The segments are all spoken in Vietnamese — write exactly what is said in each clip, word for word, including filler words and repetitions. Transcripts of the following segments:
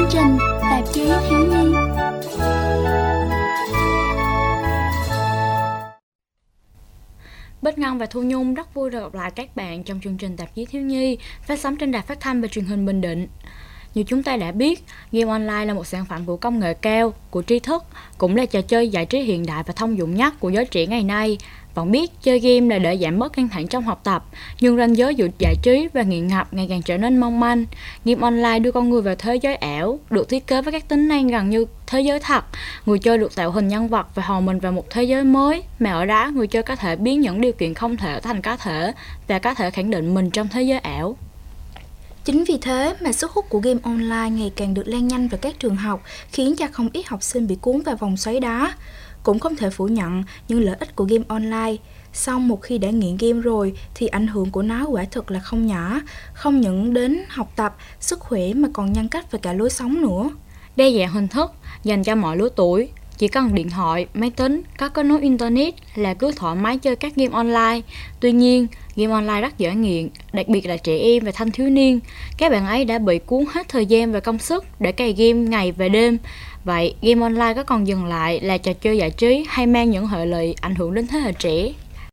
trình Tạp chí Thiếu nhi. Bích Ngân và Thu Nhung rất vui được gặp lại các bạn trong chương trình Tạp chí Thiếu nhi phát sóng trên đài phát thanh và truyền hình Bình Định. Như chúng ta đã biết, game online là một sản phẩm của công nghệ cao, của tri thức, cũng là trò chơi giải trí hiện đại và thông dụng nhất của giới trẻ ngày nay. Vẫn biết chơi game là để giảm bớt căng thẳng trong học tập, nhưng ranh giới giữa giải trí và nghiện ngập ngày càng trở nên mong manh. Game online đưa con người vào thế giới ảo, được thiết kế với các tính năng gần như thế giới thật. Người chơi được tạo hình nhân vật và hò mình vào một thế giới mới, mà ở đó người chơi có thể biến những điều kiện không thể thành có thể và có thể khẳng định mình trong thế giới ảo. Chính vì thế mà sức hút của game online ngày càng được lan nhanh vào các trường học, khiến cho không ít học sinh bị cuốn vào vòng xoáy đó. Cũng không thể phủ nhận những lợi ích của game online. Song một khi đã nghiện game rồi thì ảnh hưởng của nó quả thực là không nhỏ, không những đến học tập, sức khỏe mà còn nhân cách và cả lối sống nữa. Đa dạng hình thức dành cho mọi lứa tuổi. Chỉ cần điện thoại, máy tính, có kết nối internet là cứ thoải mái chơi các game online. Tuy nhiên, game online rất dễ nghiện, đặc biệt là trẻ em và thanh thiếu niên. Các bạn ấy đã bị cuốn hết thời gian và công sức để cày game ngày và đêm. Vậy, game online có còn dừng lại là trò chơi giải trí hay mang những hệ lụy ảnh hưởng đến thế hệ trẻ?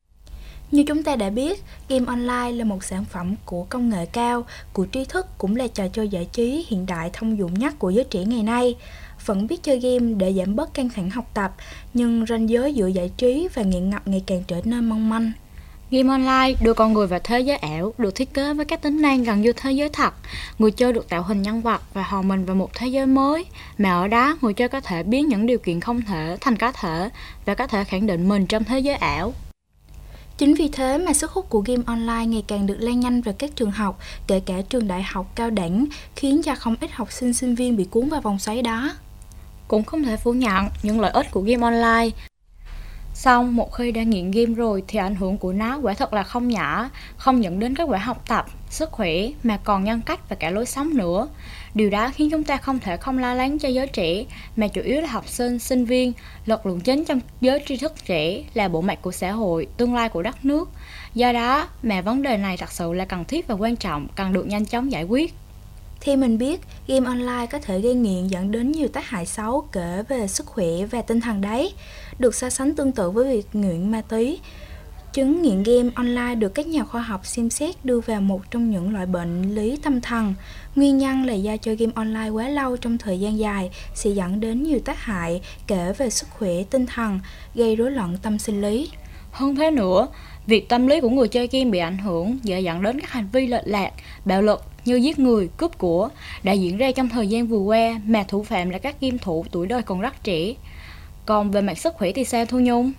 Như chúng ta đã biết, game online là một sản phẩm của công nghệ cao, của tri thức, cũng là trò chơi giải trí hiện đại thông dụng nhất của giới trẻ ngày nay. Vẫn biết chơi game để giảm bớt căng thẳng học tập, nhưng ranh giới giữa giải trí và nghiện ngập ngày càng trở nên mong manh. Game online đưa con người vào thế giới ảo, được thiết kế với các tính năng gần như thế giới thật. Người chơi được tạo hình nhân vật và hò mình vào một thế giới mới, mà ở đó người chơi có thể biến những điều kiện không thể thành có thể và có thể khẳng định mình trong thế giới ảo. Chính vì thế mà sức hút của game online ngày càng được lan nhanh vào các trường học, kể cả trường đại học cao đẳng, khiến cho không ít học sinh sinh viên bị cuốn vào vòng xoáy đó. Cũng không thể phủ nhận những lợi ích của game online. Song một khi đã nghiện game rồi thì ảnh hưởng của nó quả thật là không nhỏ, không những đến kết quả học tập, sức khỏe mà còn nhân cách và cả lối sống nữa. Điều đó khiến chúng ta không thể không lo lắng cho giới trẻ, mà chủ yếu là học sinh, sinh viên. Lực lượng chính trong giới tri thức trẻ là bộ mặt của xã hội, tương lai của đất nước. Do đó mà vấn đề này thật sự là cần thiết và quan trọng, cần được nhanh chóng giải quyết. Theo mình biết, game online có thể gây nghiện dẫn đến nhiều tác hại xấu kể về sức khỏe và tinh thần đấy, được so sánh tương tự với việc nghiện ma túy. Chứng nghiện game online được các nhà khoa học xem xét đưa vào một trong những loại bệnh lý tâm thần. Nguyên nhân là do chơi game online quá lâu trong thời gian dài sẽ dẫn đến nhiều tác hại kể về sức khỏe tinh thần, gây rối loạn tâm sinh lý. Hơn thế nữa, việc tâm lý của người chơi game bị ảnh hưởng dễ dẫn đến các hành vi lệch lạc, bạo lực như giết người, cướp của đã diễn ra trong thời gian vừa qua, mà thủ phạm là các game thủ tuổi đời còn rất trẻ. Còn về mặt sức khỏe thì sao Thu Nhung?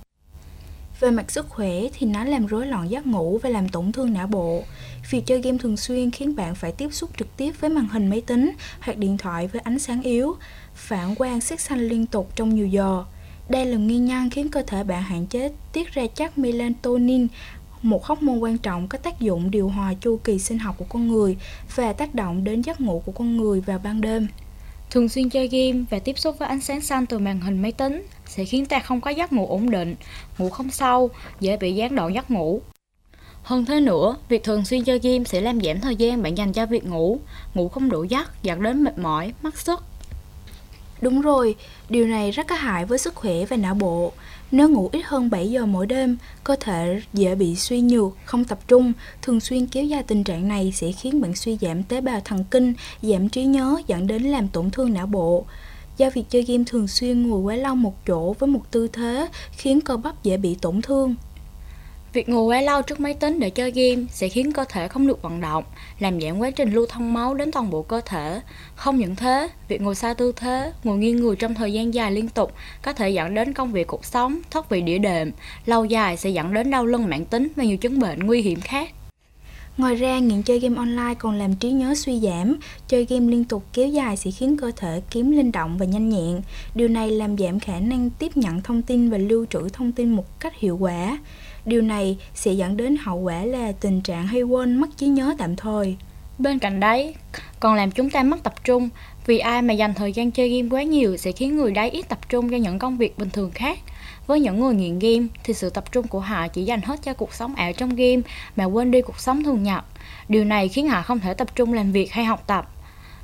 Về mặt sức khỏe thì nó làm rối loạn giấc ngủ và làm tổn thương não bộ. Việc chơi game thường xuyên khiến bạn phải tiếp xúc trực tiếp với màn hình máy tính hoặc điện thoại với ánh sáng yếu, phản quang sắc xanh liên tục trong nhiều giờ. Đây là nguyên nhân khiến cơ thể bạn hạn chế tiết ra chất melatonin, một hormone quan trọng có tác dụng điều hòa chu kỳ sinh học của con người và tác động đến giấc ngủ của con người vào ban đêm. Thường xuyên chơi game và tiếp xúc với ánh sáng xanh từ màn hình máy tính sẽ khiến ta không có giấc ngủ ổn định, ngủ không sâu, dễ bị gián đoạn giấc ngủ. Hơn thế nữa, việc thường xuyên chơi game sẽ làm giảm thời gian bạn dành cho việc ngủ, ngủ không đủ giấc dẫn đến mệt mỏi, mất sức. Đúng rồi, điều này rất có hại với sức khỏe và não bộ. Nếu ngủ ít hơn bảy giờ mỗi đêm, cơ thể dễ bị suy nhược, không tập trung. Thường xuyên kéo dài tình trạng này sẽ khiến bạn suy giảm tế bào thần kinh, giảm trí nhớ, dẫn đến làm tổn thương não bộ. Do việc chơi game thường xuyên ngồi quá lâu một chỗ với một tư thế khiến cơ bắp dễ bị tổn thương. Việc ngồi quá lâu trước máy tính để chơi game sẽ khiến cơ thể không được vận động, làm giảm quá trình lưu thông máu đến toàn bộ cơ thể. Không những thế, việc ngồi sai tư thế, ngồi nghiêng người trong thời gian dài liên tục có thể dẫn đến công việc cuộc sống, thoát vị đĩa đệm, lâu dài sẽ dẫn đến đau lưng mãn tính và nhiều chứng bệnh nguy hiểm khác. Ngoài ra, nghiện chơi game online còn làm trí nhớ suy giảm. Chơi game liên tục kéo dài sẽ khiến cơ thể kém linh động và nhanh nhẹn. Điều này làm giảm khả năng tiếp nhận thông tin và lưu trữ thông tin một cách hiệu quả. Điều này sẽ dẫn đến hậu quả là tình trạng hay quên, mất trí nhớ tạm thời. Bên cạnh đấy, còn làm chúng ta mất tập trung, vì ai mà dành thời gian chơi game quá nhiều sẽ khiến người đấy ít tập trung cho những công việc bình thường khác. Với những người nghiện game thì sự tập trung của họ chỉ dành hết cho cuộc sống ảo trong game mà quên đi cuộc sống thường nhật. Điều này khiến họ không thể tập trung làm việc hay học tập.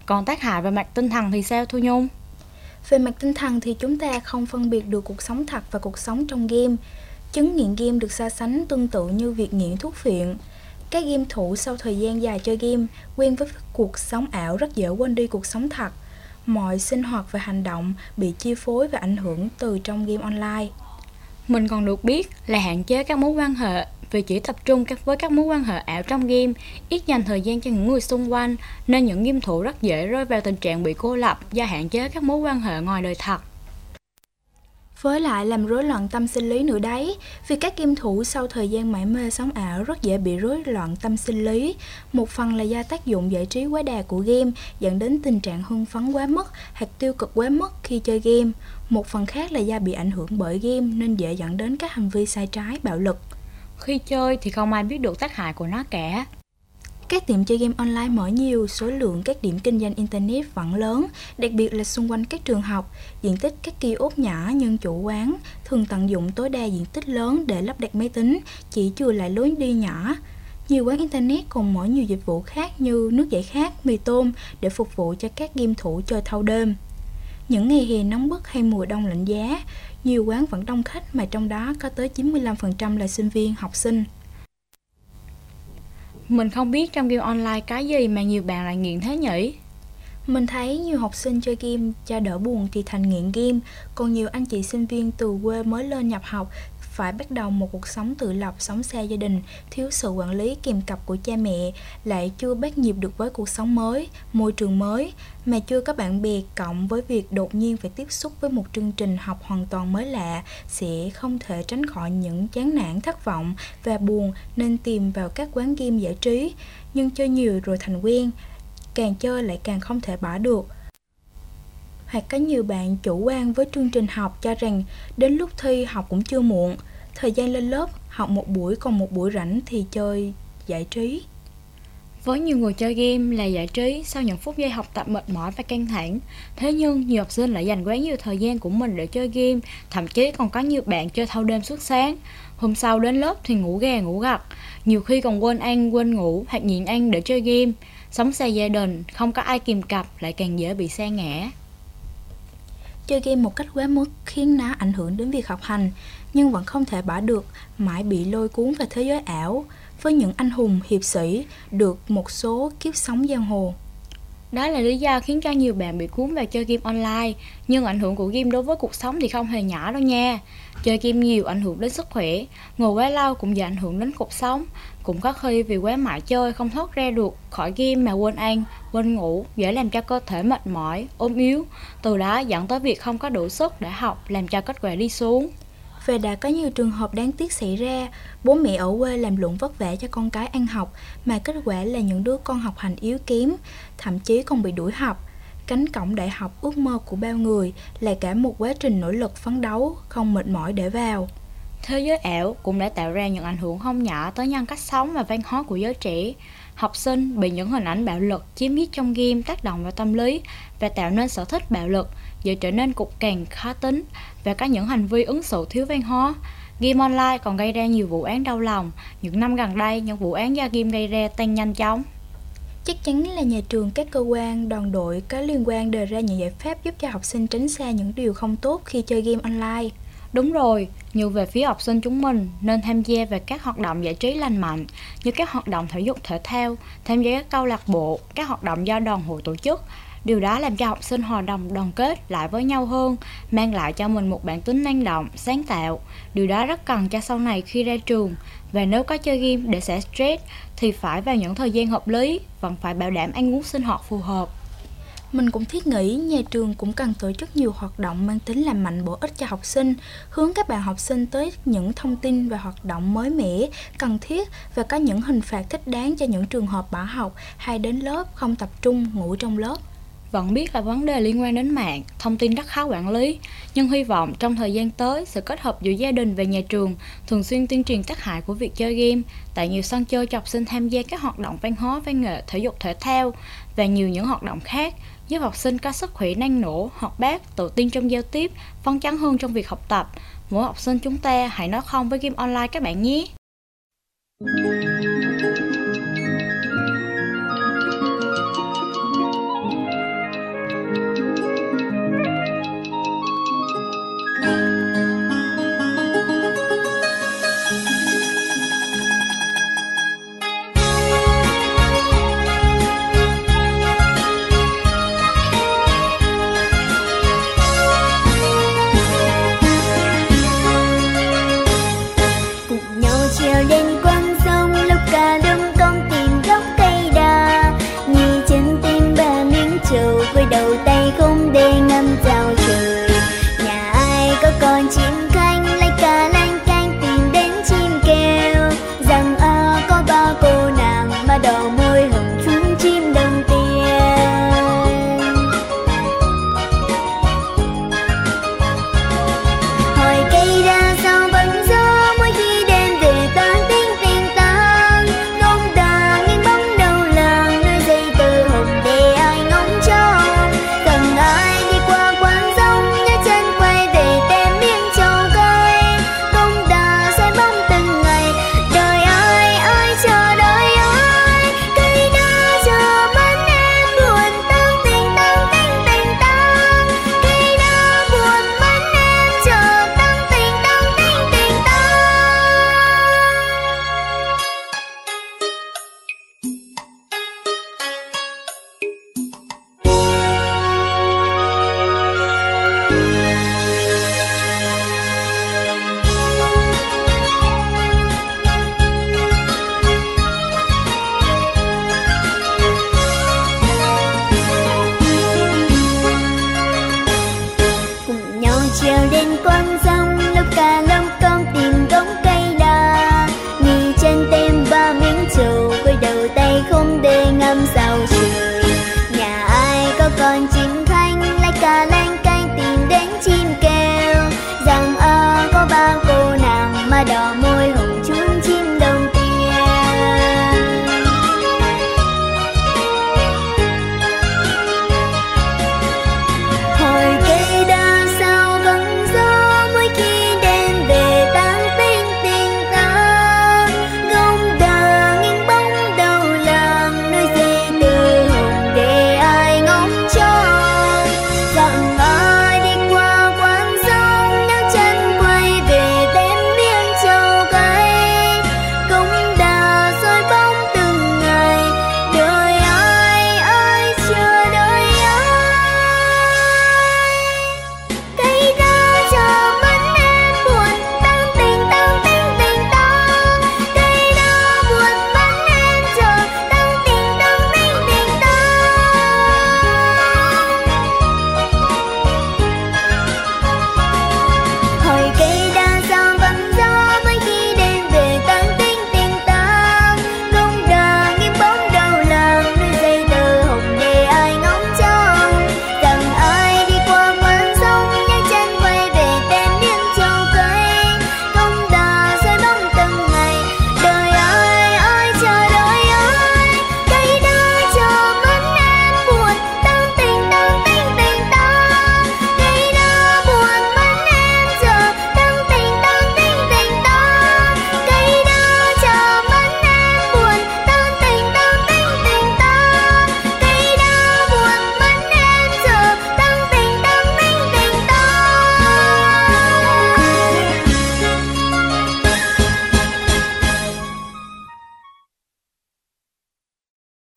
Còn tác hại về mặt tinh thần thì sao Thu Nhung? Về mặt tinh thần thì chúng ta không phân biệt được cuộc sống thật và cuộc sống trong game. Chứng nghiện game được so sánh tương tự như việc nghiện thuốc phiện. Các game thủ sau thời gian dài chơi game, quen với cuộc sống ảo rất dễ quên đi cuộc sống thật. Mọi sinh hoạt và hành động bị chi phối và ảnh hưởng từ trong game online. Mình còn được biết là hạn chế các mối quan hệ vì chỉ tập trung với các mối quan hệ ảo trong game, ít dành thời gian cho những người xung quanh, nên những game thủ rất dễ rơi vào tình trạng bị cô lập do hạn chế các mối quan hệ ngoài đời thật. Với lại làm rối loạn tâm sinh lý nữa đấy, vì các game thủ sau thời gian mải mê sống ảo rất dễ bị rối loạn tâm sinh lý. Một phần là do tác dụng giải trí quá đà của game dẫn đến tình trạng hưng phấn quá mức hoặc tiêu cực quá mức khi chơi game. Một phần khác là do bị ảnh hưởng bởi game nên dễ dẫn đến các hành vi sai trái, bạo lực. Khi chơi thì không ai biết được tác hại của nó cả. Các tiệm chơi game online mở nhiều, số lượng các điểm kinh doanh Internet vẫn lớn, đặc biệt là xung quanh các trường học. Diện tích các kiosk nhỏ nhưng chủ quán thường tận dụng tối đa diện tích lớn để lắp đặt máy tính, chỉ chừa lại lối đi nhỏ. Nhiều quán Internet còn mở nhiều dịch vụ khác như nước giải khát, mì tôm để phục vụ cho các game thủ chơi thâu đêm. Những ngày hè nóng bức hay mùa đông lạnh giá, nhiều quán vẫn đông khách mà trong đó có tới chín mươi lăm phần trăm là sinh viên, học sinh. Mình không biết trong game online cái gì mà nhiều bạn lại nghiện thế nhỉ? Mình thấy nhiều học sinh chơi game cho đỡ buồn thì thành nghiện game, còn nhiều anh chị sinh viên từ quê mới lên nhập học phải bắt đầu một cuộc sống tự lập, sống xa gia đình, thiếu sự quản lý kèm cặp của cha mẹ, lại chưa bắt nhịp được với cuộc sống mới, môi trường mới, mà chưa có bạn bè, cộng với việc đột nhiên phải tiếp xúc với một chương trình học hoàn toàn mới lạ, sẽ không thể tránh khỏi những chán nản, thất vọng và buồn nên tìm vào các quán game giải trí. Nhưng chơi nhiều rồi thành quen, càng chơi lại càng không thể bỏ được. Hoặc có nhiều bạn chủ quan với chương trình học, cho rằng đến lúc thi học cũng chưa muộn, thời gian lên lớp học một buổi còn một buổi rảnh thì chơi giải trí. Với nhiều người chơi game là giải trí sau những phút giây học tập mệt mỏi và căng thẳng. Thế nhưng nhiều học sinh lại dành quá nhiều thời gian của mình để chơi game, thậm chí còn có nhiều bạn chơi thâu đêm suốt sáng. Hôm sau đến lớp thì ngủ gà ngủ gật, nhiều khi còn quên ăn quên ngủ hoặc nhịn ăn để chơi game. Sống xa gia đình, không có ai kìm cặp lại càng dễ bị sa ngã. Chơi game một cách quá mức khiến nó ảnh hưởng đến việc học hành, nhưng vẫn không thể bỏ được, mãi bị lôi cuốn vào thế giới ảo với những anh hùng hiệp sĩ được một số kiếp sống giang hồ. Đó là lý do khiến cho nhiều bạn bị cuốn vào chơi game online. Nhưng ảnh hưởng của game đối với cuộc sống thì không hề nhỏ đâu nha. Chơi game nhiều ảnh hưởng đến sức khỏe, ngồi quá lâu cũng dễ ảnh hưởng đến cuộc sống. Cũng có khi vì quá mải chơi không thoát ra được khỏi game mà quên ăn, quên ngủ, dễ làm cho cơ thể mệt mỏi, ốm yếu. Từ đó dẫn tới việc không có đủ sức để học, làm cho kết quả đi xuống. Và đã có nhiều trường hợp đáng tiếc xảy ra, bố mẹ ở quê làm lụng vất vả cho con cái ăn học, mà kết quả là những đứa con học hành yếu kém, thậm chí còn bị đuổi học. Cánh cổng đại học ước mơ của bao người là cả một quá trình nỗ lực phấn đấu, không mệt mỏi để vào. Thế giới ảo cũng đã tạo ra những ảnh hưởng không nhỏ tới nhân cách sống và văn hóa của giới trẻ. Học sinh bị những hình ảnh bạo lực chiếm giết trong game tác động vào tâm lý và tạo nên sở thích bạo lực, dễ trở nên cục cằn, khó tính và có những hành vi ứng xử thiếu văn hóa. Game online còn gây ra nhiều vụ án đau lòng. Những năm gần đây, những vụ án do game gây ra tăng nhanh chóng. Chắc chắn là nhà trường, các cơ quan, đoàn đội có liên quan đề ra những giải pháp giúp cho học sinh tránh xa những điều không tốt khi chơi game online. Đúng rồi, như về phía học sinh chúng mình nên tham gia vào các hoạt động giải trí lành mạnh như các hoạt động thể dục thể thao, tham gia các câu lạc bộ, các hoạt động do đoàn hội tổ chức. Điều đó làm cho học sinh hòa đồng đoàn kết lại với nhau hơn, mang lại cho mình một bản tính năng động, sáng tạo. Điều đó rất cần cho sau này khi ra trường. Và nếu có chơi game để xả stress thì phải vào những thời gian hợp lý, vẫn phải bảo đảm ăn uống sinh hoạt phù hợp. Mình cũng thiết nghĩ nhà trường cũng cần tổ chức nhiều hoạt động mang tính làm mạnh bổ ích cho học sinh, hướng các bạn học sinh tới những thông tin và hoạt động mới mẻ, cần thiết và có những hình phạt thích đáng cho những trường hợp bỏ học hay đến lớp không tập trung, ngủ trong lớp. Vẫn biết là vấn đề liên quan đến mạng, thông tin rất khó quản lý, nhưng hy vọng trong thời gian tới, sự kết hợp giữa gia đình và nhà trường thường xuyên tuyên truyền tác hại của việc chơi game, tại nhiều sân chơi cho học sinh tham gia các hoạt động văn hóa, văn nghệ, thể dục thể thao và nhiều những hoạt động khác, giúp học sinh có sức khỏe năng nổ, hoạt bát, tự tin trong giao tiếp, phấn chấn hơn trong việc học tập. Mỗi học sinh chúng ta hãy nói không với game online các bạn nhé!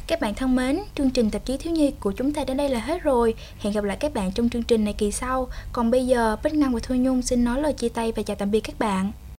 Các bạn thân mến, chương trình tạp chí thiếu nhi của chúng ta đến đây là hết rồi. Hẹn gặp lại các bạn trong chương trình này kỳ sau. Còn bây giờ, Bích Ngân và Thu Nhung xin nói lời chia tay và chào tạm biệt các bạn.